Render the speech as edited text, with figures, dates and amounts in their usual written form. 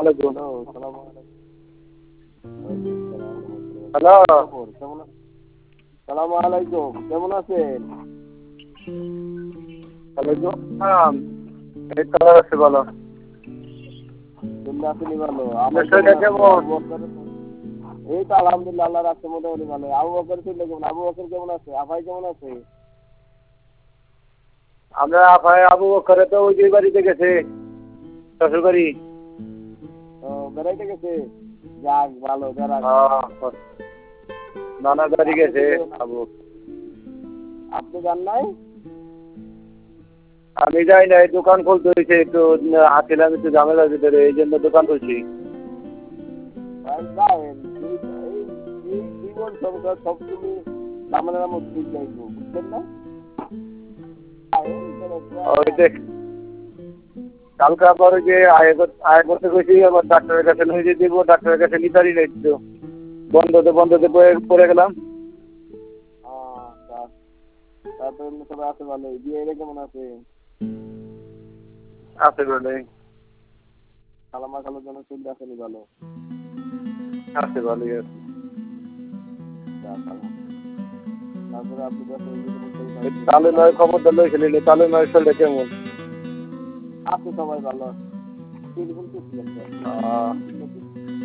আলাইকুম। সালাম হ্যালো, কেমন সালাম আলাইকুম, কেমন আছেন? ওয়ালাইকুম আসসালাম। এই তো আছে ভালো। কেমন আছেন? ভালো। আপনার শরীরটা কেমন? এই তো আলহামদুলিল্লাহ, আল্লাহ রাখছে মোটামুটি ভালো। আবু বকর ছিল কেমন? আবু বকর কেমন আছে? আফাই কেমন আছে? আমরা আবু বকরে তো ওই যে বাড়িতে গেছে, শ্বশুর বাড়ি। ও, বেড়াইতে গেছে? যাক ভালো, যারা নানা বাড়ি গেছে আবু। আপনি যান নাই? আমি যাই না, দোকান খুলতে হয়েছে একটু, আসছিলাম একটু ঝামেলার ভিতরে, এই জন্য দোকান খুলছি। যাবেন এই জীবন সংসার সবগুলি ঝামেলার মধ্যে যাইব, বুঝছেন না? ওই দেখ, কালকে আবার ওই যে আয় করতে গেছি, আবার ডাক্তারের কাছে নিয়ে দিব, ডাক্তারের কাছে নিতারই নাই তো, বন্ধতে পড়ে গেলাম। তারপরে সবাই আছে ভালো। বিয়ে কেমন আছে? আছে বলে খালামা খালুর জন্য চিন্তা আসেনি ভালো? আছে ভালোই আছে। তারপরে আপনি তালে নয় খবরটা লই খেলিনি, তালে নয় শরীরটা কেমন? আপনি সবাই ভালো। টেলিফোন করছিলেন